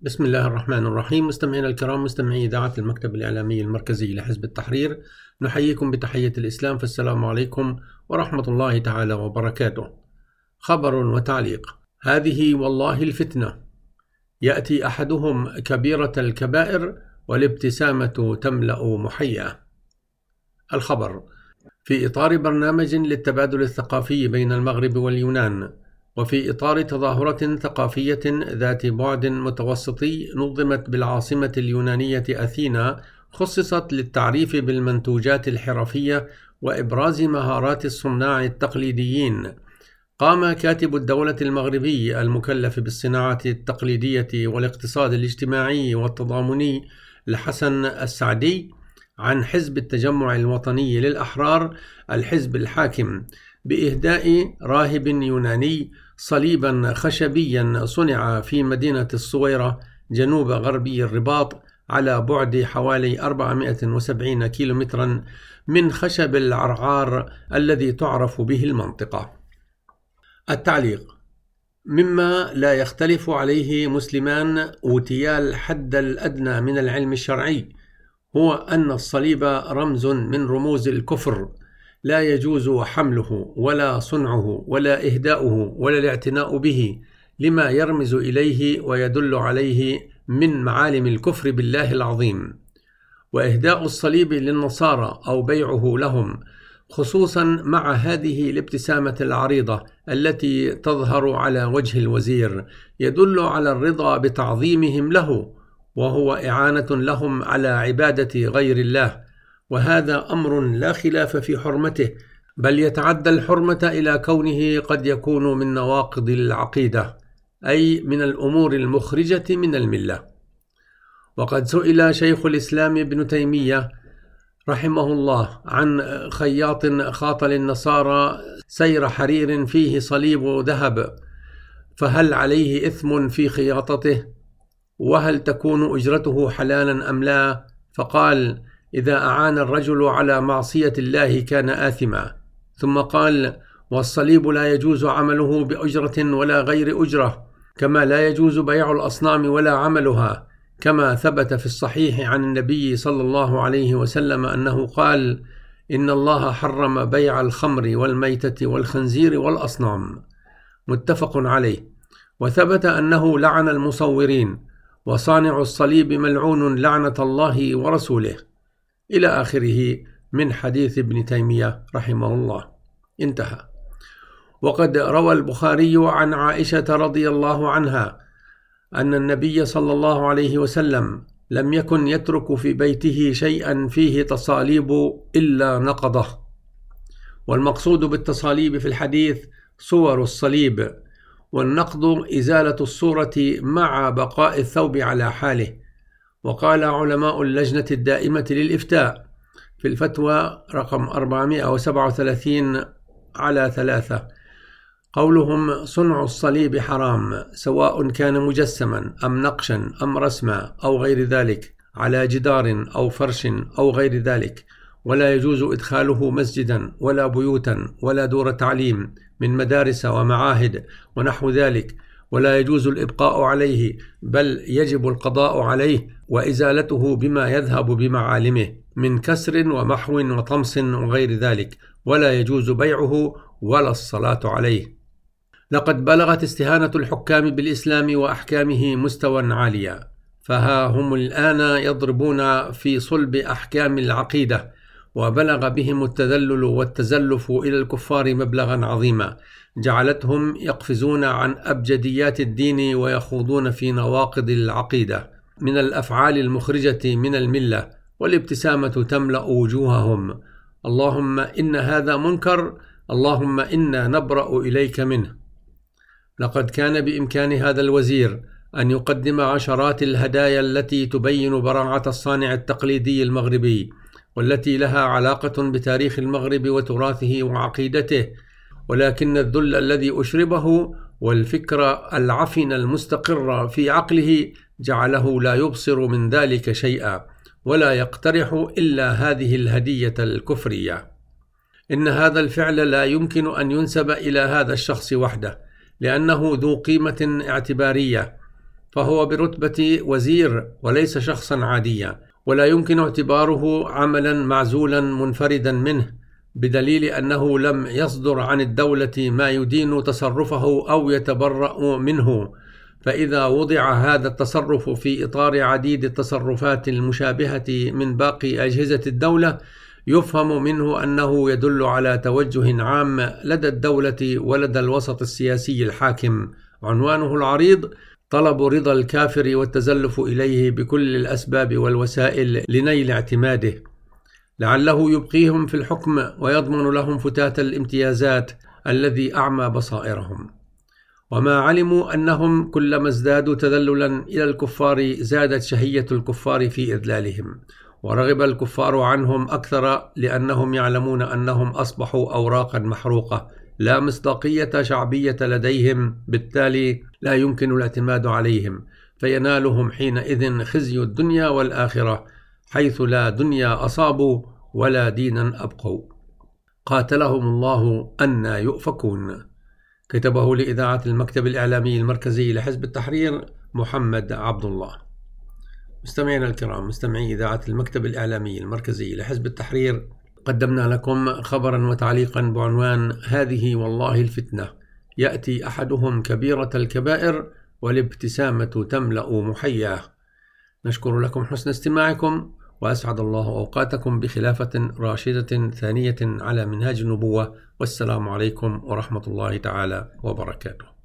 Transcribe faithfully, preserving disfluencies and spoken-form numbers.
بسم الله الرحمن الرحيم. مستمعينا الكرام، مستمعي إذاعة المكتب الإعلامي المركزي لحزب التحرير، نحييكم بتحية الإسلام، فالسلام عليكم ورحمة الله تعالى وبركاته. خبر وتعليق. هذه والله الفتنة، يأتي أحدهم كبيرة الكبائر والابتسامة تملأ محياه. الخبر في إطار برنامج للتبادل الثقافي بين المغرب واليونان، وفي إطار تظاهرة ثقافية ذات بعد متوسطي نظمت بالعاصمة اليونانية أثينا، خصصت للتعريف بالمنتوجات الحرفية وإبراز مهارات الصناع التقليديين. قام كاتب الدولة المغربي المكلف بالصناعة التقليدية والاقتصاد الاجتماعي والتضامني الحسن السعدي عن حزب التجمع الوطني للأحرار الحزب الحاكم بإهداء راهب يوناني صليبا خشبيا صنع في مدينة الصويرة جنوب غربي الرباط، على بعد حوالي أربعمائة وسبعين كيلومترا من خشب العرعار الذي تعرف به المنطقة. التعليق. مما لا يختلف عليه مسلمان أوتيا الحد الأدنى من العلم الشرعي هو أن الصليب رمز من رموز الكفر، لا يجوز حمله ولا صنعه ولا إهداؤه ولا الاعتناء به، لما يرمز إليه ويدل عليه من معالم الكفر بالله العظيم. وإهداء الصليب للنصارى أو بيعه لهم، خصوصا مع هذه الابتسامة العريضة التي تظهر على وجه الوزير، يدل على الرضا بتعظيمهم له، وهو إعانة لهم على عبادة غير الله، وهذا أمر لا خلاف في حرمته، بل يتعدى الحرمة إلى كونه قد يكون من نواقض العقيدة، أي من الأمور المخرجة من الملة. وقد سئل شيخ الإسلام ابن تيمية رحمه الله عن خياط خاط للنصارى سير حرير فيه صليب ذهب، فهل عليه إثم في خياطته؟ وهل تكون أجرته حلالا أم لا؟ فقال: إذا أعان الرجل على معصية الله كان آثما. ثم قال: والصليب لا يجوز عمله بأجرة ولا غير أجرة، كما لا يجوز بيع الأصنام ولا عملها، كما ثبت في الصحيح عن النبي صلى الله عليه وسلم أنه قال: إن الله حرم بيع الخمر والميتة والخنزير والأصنام. متفق عليه. وثبت أنه لعن المصورين، وصانع الصليب ملعون لعنة الله ورسوله، إلى آخره من حديث ابن تيمية رحمه الله. انتهى. وقد روى البخاري عن عائشة رضي الله عنها أن النبي صلى الله عليه وسلم لم يكن يترك في بيته شيئا فيه تصاليب إلا نقضه. والمقصود بالتصاليب في الحديث صور الصليب، والنقض إزالة الصورة مع بقاء الثوب على حاله. وقال علماء اللجنة الدائمة للإفتاء في الفتوى رقم أربعمائة وسبعة وثلاثين على ثلاثة، قولهم: صنع الصليب حرام، سواء كان مجسما أم نقشا أم رسما أو غير ذلك، على جدار أو فرش أو غير ذلك، ولا يجوز إدخاله مسجدا ولا بيوتا ولا دور تعليم من مدارس ومعاهد ونحو ذلك، ولا يجوز الإبقاء عليه، بل يجب القضاء عليه وإزالته بما يذهب بمعالمه من كسر ومحو وطمس وغير ذلك، ولا يجوز بيعه ولا الصلاة عليه. لقد بلغت استهانة الحكام بالإسلام وأحكامه مستوى عاليا، فها هم الآن يضربون في صلب أحكام العقيدة، وبلغ بهم التذلل والتزلف إلى الكفار مبلغا عظيما، جعلتهم يقفزون عن أبجديات الدين ويخوضون في نواقض العقيدة من الأفعال المخرجة من الملة، والابتسامة تملأ وجوههم. اللهم إن هذا منكر، اللهم إنا نبرأ إليك منه. لقد كان بإمكان هذا الوزير أن يقدم عشرات الهدايا التي تبين براعة الصانع التقليدي المغربي، والتي لها علاقة بتاريخ المغرب وتراثه وعقيدته، ولكن الذل الذي أشربه والفكرة العفنة المستقرة في عقله جعله لا يبصر من ذلك شيئا، ولا يقترح إلا هذه الهدية الكفرية. إن هذا الفعل لا يمكن أن ينسب إلى هذا الشخص وحده، لأنه ذو قيمة اعتبارية، فهو برتبة وزير وليس شخصا عاديا، ولا يمكن اعتباره عملا معزولا منفردا منه، بدليل أنه لم يصدر عن الدولة ما يدين تصرفه أو يتبرأ منه. فإذا وضع هذا التصرف في إطار عديد التصرفات المشابهة من باقي أجهزة الدولة، يفهم منه أنه يدل على توجه عام لدى الدولة ولدى الوسط السياسي الحاكم، عنوانه العريض: طلب رضا الكافر والتزلف إليه بكل الأسباب والوسائل لنيل اعتماده، لعله يبقيهم في الحكم ويضمن لهم فتات الامتيازات الذي أعمى بصائرهم. وما علموا أنهم كلما ازدادوا تذللا إلى الكفار زادت شهية الكفار في إذلالهم، ورغب الكفار عنهم أكثر، لأنهم يعلمون أنهم أصبحوا أوراقا محروقة لا مصداقية شعبية لديهم، بالتالي لا يمكن الاعتماد عليهم، فينالهم حينئذ خزي الدنيا والآخرة، حيث لا دنيا أصابوا ولا دينا أبقوا. قاتلهم الله أنى يؤفكون. كتبه لإذاعة المكتب الإعلامي المركزي لحزب التحرير محمد عبد الله. مستمعينا الكرام، مستمعي إذاعة المكتب الإعلامي المركزي لحزب التحرير، قدمنا لكم خبرا وتعليقا بعنوان: هذه والله الفتنة، يأتي أحدهم كبيرة الكبائر والابتسامة تملأ محياه. نشكر لكم حسن استماعكم، وأسعد الله أوقاتكم بخلافة راشدة ثانية على منهاج النبوة، والسلام عليكم ورحمة الله تعالى وبركاته.